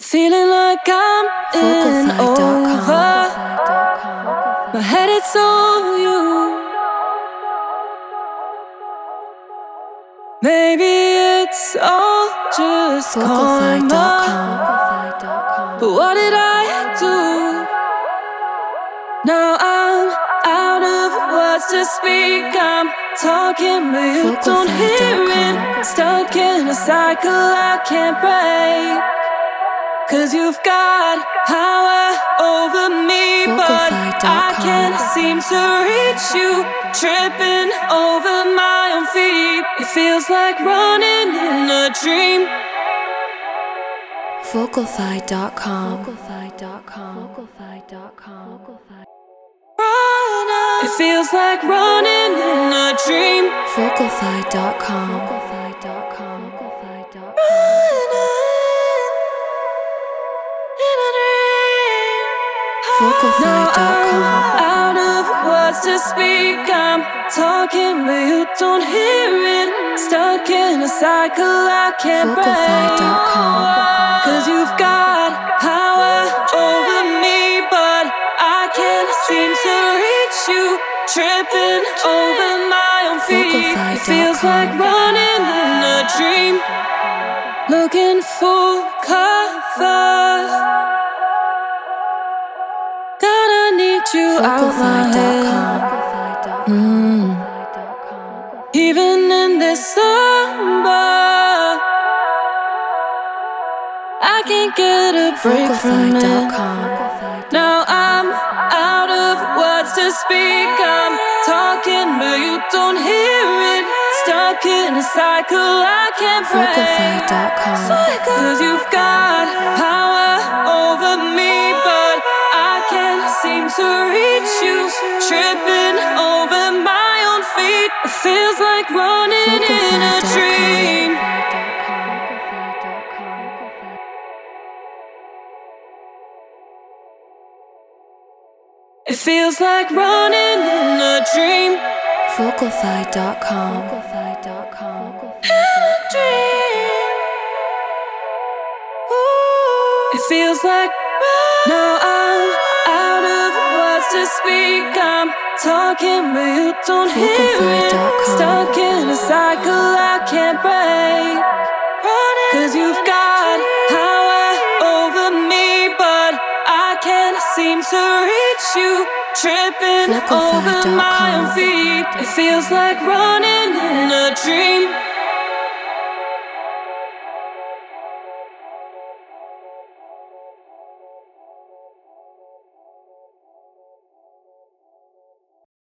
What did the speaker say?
Feeling like I'm in over. My head, it's all you. Maybe it's all just karma. But what did I do? Now I'm out of words to speak. I'm talking, but you don't hear it. Stuck in a cycle I can't break. 'Cause you've got power over me, but I can't seem to reach you. Tripping over my own feet. It feels like running in a dream. Vocalfy.com. It feels like running in a dream. Vocalfy.com. Now I'm out of words to speak. I'm talking, but you don't hear it. Stuck in a cycle I can't break. 'Cause you've got power over me, but I can't seem to reach you. Tripping over my own feet. It feels like running in a dream. Looking for cover. Gotta need you out my head. Even in this slumber, I can't get a break from it. Now I'm out of words to speak. I'm talking, but you don't hear it. Stuck in a cycle I can't break. 'Cause you've got power over me, but I can't seem to reach you. Tripping over my own feet. It feels like running in a dream. It feels like running in a dream. Vocalfy.com. It feels like now I'm out of words to speak. I'm talking, but you don't hear it. Stuck in a cycle I can't break. 'Cause you've got power over me, but I can't seem to reach you. Tripping over my own feet. It feels like running in a dream.